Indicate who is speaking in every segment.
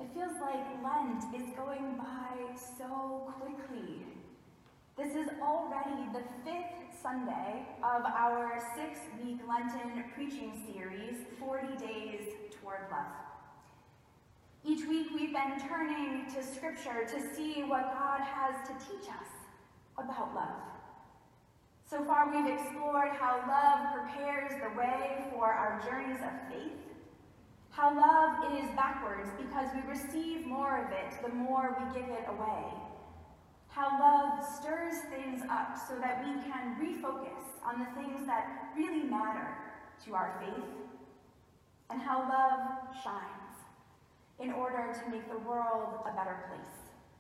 Speaker 1: It feels like Lent is going by so quickly. This is already the 5th Sunday of our 6-week Lenten preaching series, 40 Days Toward Love. Each week we've been turning to Scripture to see what God has to teach us about love. So far we've explored how love prepares the way for our journeys of faith, how love is backwards because we receive more of it the more we give it away, how love stirs things up so that we can refocus on the things that really matter to our faith, and how love shines in order to make the world a better place.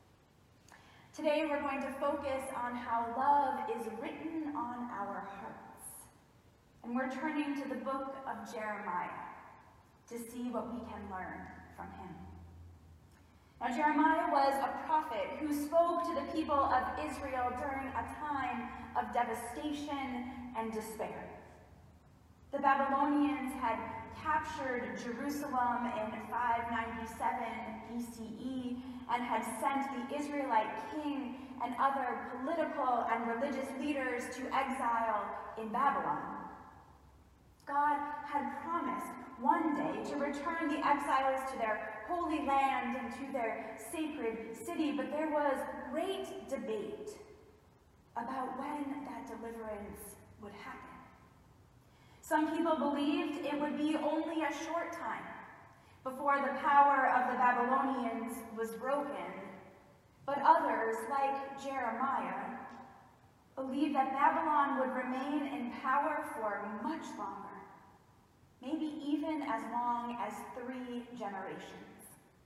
Speaker 1: Today we're going to focus on how love is written on our hearts, and we're turning to the book of Jeremiah to see what we can learn from him. Now, Jeremiah was a prophet who spoke to the people of Israel during a time of devastation and despair. The Babylonians had captured Jerusalem in 597 BCE and had sent the Israelite king and other political and religious leaders to exile in Babylon. God had promised one day to return the exiles to their holy land and to their sacred city, but there was great debate about when that deliverance would happen. Some people believed it would be only a short time before the power of the Babylonians was broken, but others, like Jeremiah, believed that Babylon would remain in power for much longer. Maybe even as long as 3 generations.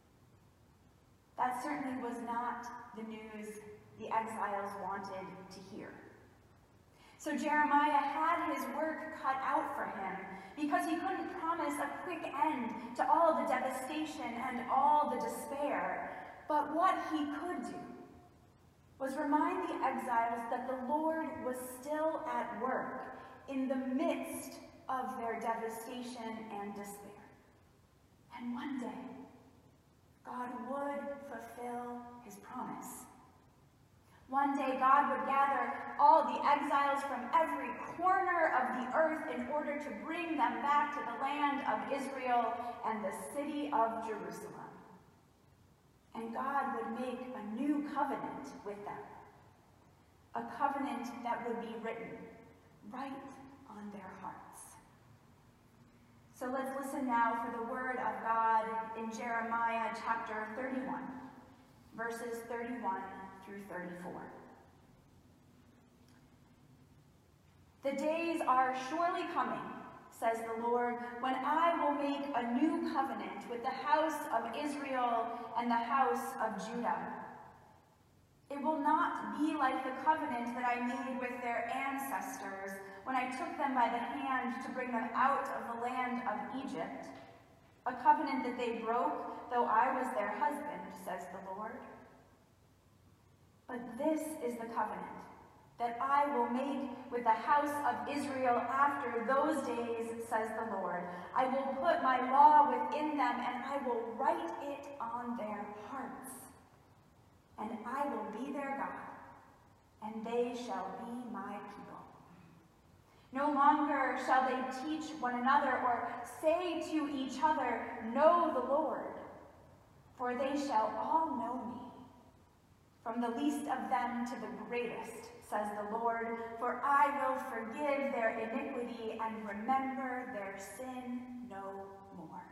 Speaker 1: That certainly was not the news the exiles wanted to hear. So Jeremiah had his work cut out for him because he couldn't promise a quick end to all the devastation and all the despair. But what he could do was remind the exiles that the Lord was still at work in the midst of their devastation and despair. And one day, God would fulfill his promise. One day, God would gather all the exiles from every corner of the earth in order to bring them back to the land of Israel and the city of Jerusalem. And God would make a new covenant with them, a covenant that would be written right on their hearts. So let's listen now for the word of God in Jeremiah chapter 31, verses 31 through 34. The days are surely coming, says the Lord, when I will make a new covenant with the house of Israel and the house of Judah. It will not be like the covenant that I made with their ancestors when I took them by the hand to bring them out of the land of Egypt, a covenant that they broke, though I was their husband, says the Lord. But this is the covenant that I will make with the house of Israel after those days, says the Lord. I will put my law within them, and I will write it on their hearts. And I will be their God, and they shall be my people. No longer shall they teach one another or say to each other, know the Lord, for they shall all know me, from the least of them to the greatest, says the Lord, for I will forgive their iniquity and remember their sin no more.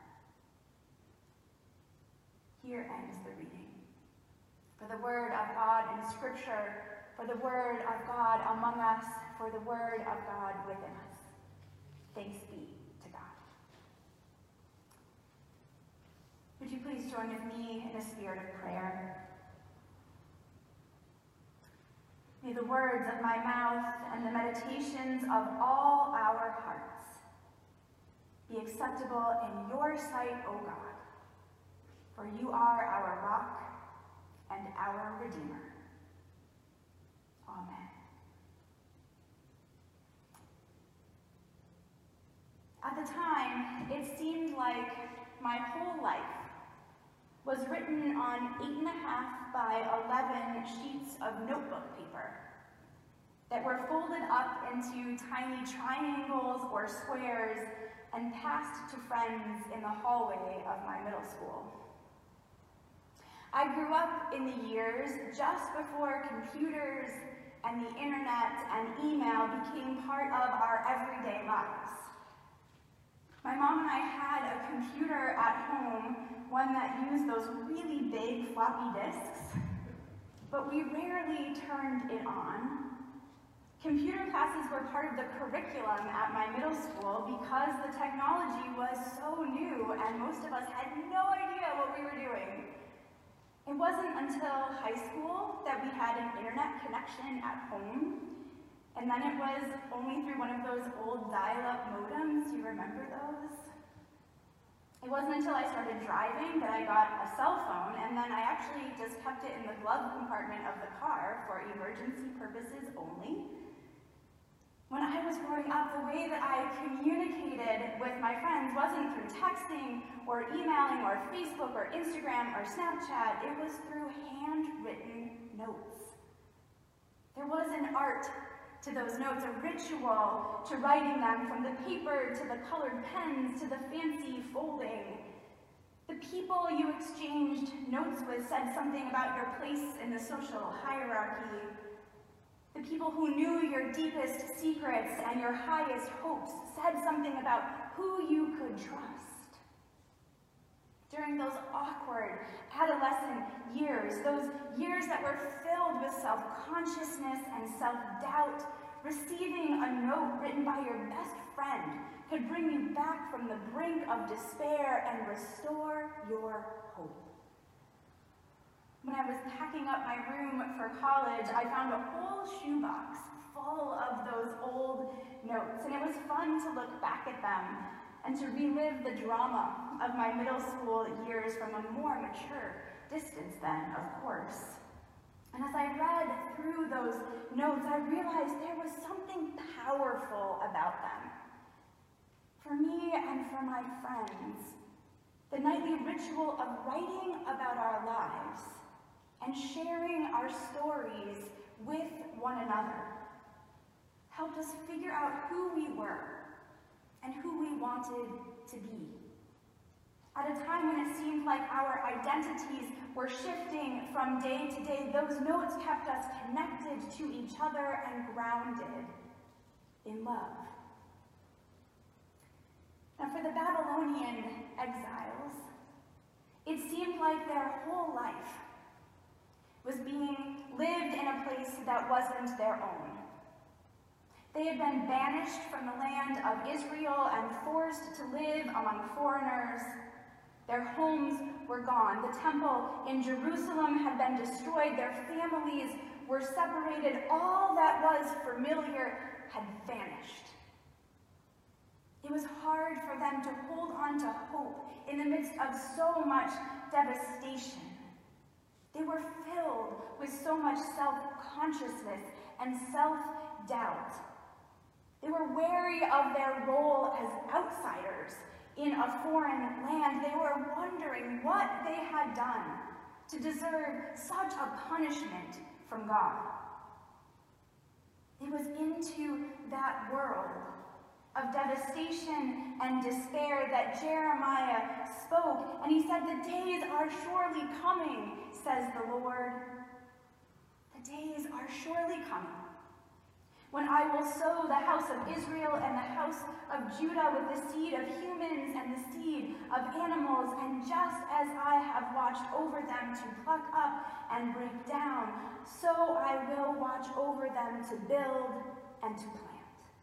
Speaker 1: Here ends the reading. For the word of God in Scripture, for the word of God among us, for the word of God within us. Thanks be to God. Would you please join with me in a spirit of prayer? May the words of my mouth and the meditations of all our hearts be acceptable in your sight, O God, for you are our rock and our Redeemer. Amen. At the time, it seemed like my whole life was written on 8.5 by 11 sheets of notebook paper that were folded up into tiny triangles or squares and passed to friends in the hallway of my middle school. I grew up in the years just before computers and the internet and email became part of our everyday lives. My mom and I had a computer at home, one that used those really big floppy disks, but we rarely turned it on. Computer classes were part of the curriculum at my middle school because the technology was so new and most of us had no idea what we were doing. It wasn't until high school that we had an internet connection at home, and then it was only through one of those old dial-up modems. You remember those? It wasn't until I started driving that I got a cell phone, and then I actually just kept it in the glove compartment of the car for emergency purposes only. When I was growing up, the way that I communicated with my friends wasn't through texting or emailing or Facebook or Instagram or Snapchat. It was through handwritten notes. There was an art to those notes, a ritual to writing them, from the paper to the colored pens to the fancy folding. The people you exchanged notes with said something about your place in the social hierarchy. The people who knew your deepest secrets and your highest hopes said something about who you could trust. During those awkward adolescent years, those years that were filled with self-consciousness and self-doubt, receiving a note written by your best friend could bring you back from the brink of despair and restore your hope. When I was packing up my room for college, I found a whole shoebox full of those old notes, and it was fun to look back at them and to relive the drama of my middle school years from a more mature distance then, of course. And as I read through those notes, I realized there was something powerful about them. For me and for my friends, the nightly ritual of writing about our lives and sharing our stories with one another helped us figure out who we were and who we wanted to be. At a time when it seemed like our identities were shifting from day to day, those notes kept us connected to each other and grounded in love. Now, for the Babylonian exiles, it seemed like their whole life was being lived in a place that wasn't their own. They had been banished from the land of Israel and forced to live among foreigners. Their homes were gone. The temple in Jerusalem had been destroyed. Their families were separated. All that was familiar had vanished. It was hard for them to hold on to hope in the midst of so much devastation. They were filled with so much self-consciousness and self-doubt. They were wary of their role as outsiders in a foreign land. They were wondering what they had done to deserve such a punishment from God. It was into that world of devastation and despair that Jeremiah spoke, and he said, "The days are surely coming, says the Lord. The days are surely coming when I will sow the house of Israel and the house of Judah with the seed of humans and the seed of animals, and just as I have watched over them to pluck up and break down, so I will watch over them to build and to plant."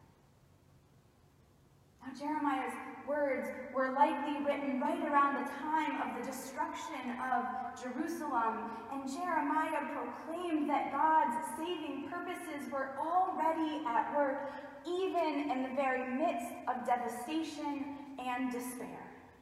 Speaker 1: Now, Jeremiah's words were likely written right around the time of the destruction of Jerusalem, and Jeremiah proclaimed that God's saving purposes were already at work, even in the very midst of devastation and despair.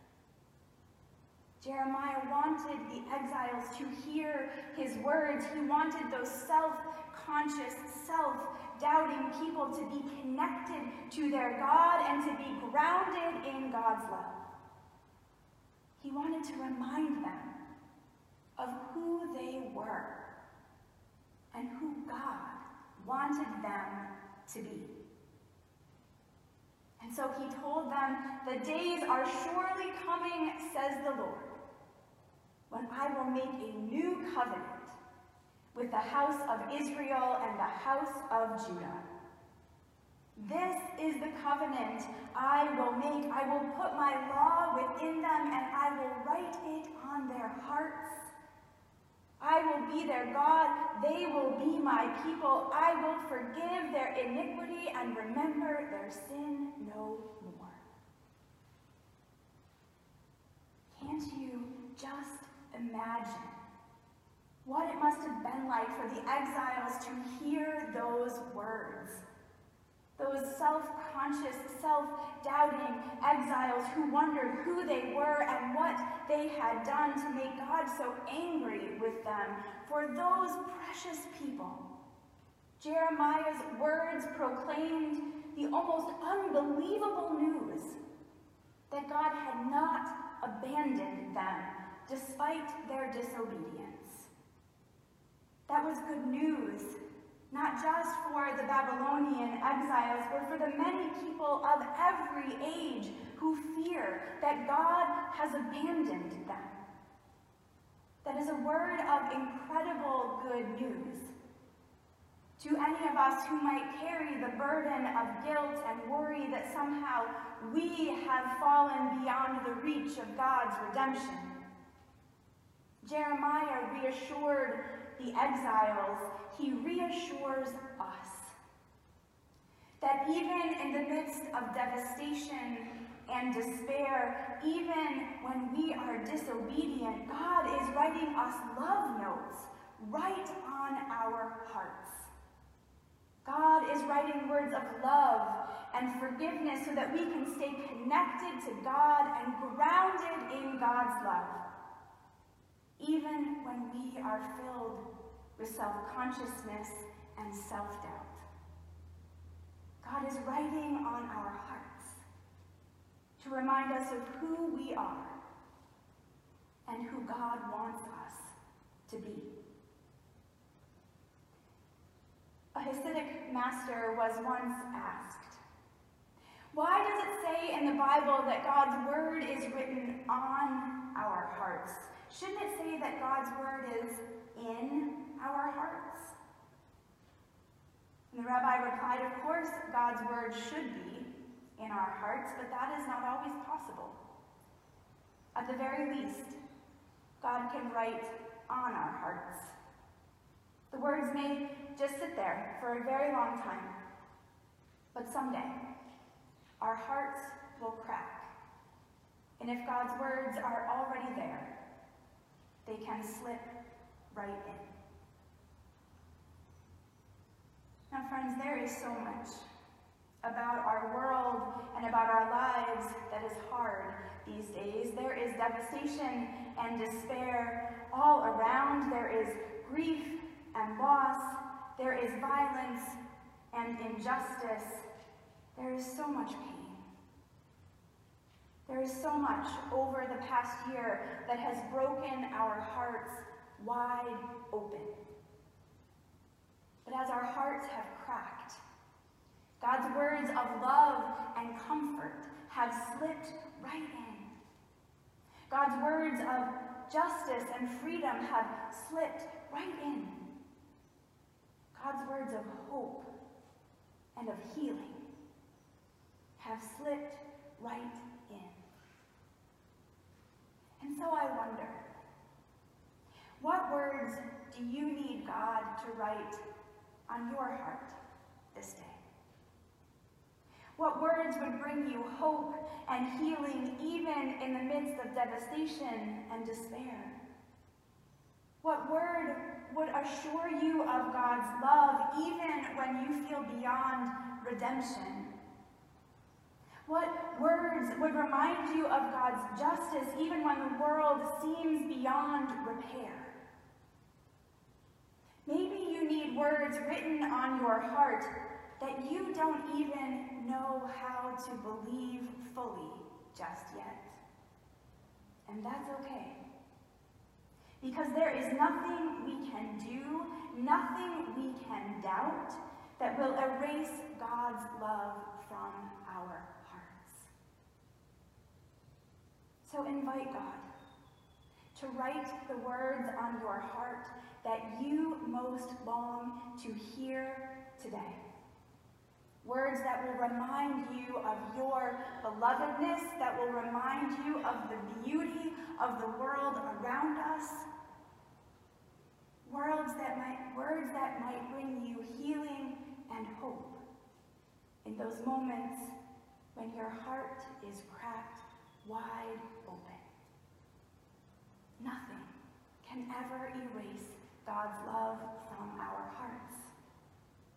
Speaker 1: Jeremiah wanted the exiles to hear his words. He wanted those self-conscious, self-doubting people to be connected to their God and to be grounded in God's love. He wanted to remind them of who they were and who God wanted them to be. And so he told them, "The days are surely coming, says the Lord, when I will make a new covenant with the house of Israel and the house of Judah. This is the covenant I will make. I will put my law within them, and I will write it on their hearts. I will be their God. They will be my people. I will forgive their iniquity and remember their sin no more." Can't you just imagine what it must have been like for the exiles to hear those words? Those self-conscious, self-doubting exiles who wondered who they were and what they had done to make God so angry with them. For those precious people, Jeremiah's words proclaimed the almost unbelievable news that God had not abandoned them despite their disobedience. That was good news, not just for the Babylonian exiles, but for the many people of every age who fear that God has abandoned them. That is a word of incredible good news to any of us who might carry the burden of guilt and worry that somehow we have fallen beyond the reach of God's redemption. Jeremiah reassured the exiles. He reassures us that even in the midst of devastation and despair, even when we are disobedient, God is writing us love notes right on our hearts. God is writing words of love and forgiveness so that we can stay connected to God and grounded in God's love, even when we are filled with self-consciousness and self-doubt. God is writing on our hearts to remind us of who we are and who God wants us to be. A Hasidic master was once asked, "Why does it say in the Bible that God's word is written on our hearts? Shouldn't it say that God's word is in our hearts?" And the rabbi replied, "Of course, God's word should be in our hearts, but that is not always possible. At the very least, God can write on our hearts. The words may just sit there for a very long time, but someday our hearts will crack. And if God's words are already there, they can slip right in." Now, friends, there is so much about our world and about our lives that is hard these days. There is devastation and despair all around. There is grief and loss. There is violence and injustice. There is so much pain. There is so much over the past year that has broken our hearts wide open. But as our hearts have cracked, God's words of love and comfort have slipped right in. God's words of justice and freedom have slipped right in. God's words of hope and of healing have slipped right in. And so I wonder, what words do you need God to write on your heart this day? What words would bring you hope and healing even in the midst of devastation and despair? What word would assure you of God's love even when you feel beyond redemption? What words would remind you of God's justice even when the world seems beyond repair? Maybe you need words written on your heart that you don't even know how to believe fully just yet. And that's okay. because there is nothing we can do, nothing we can doubt that will erase God's love from our hearts. So invite God to write the words on your heart that you most long to hear today. Words that will remind you of your belovedness, that will remind you of the beauty of the world around us. Words that might bring you healing and hope in those moments when your heart is cracked wide open. Nothing can ever erase God's love from our hearts.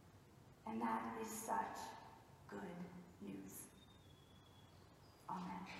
Speaker 1: And that is such good news. Amen.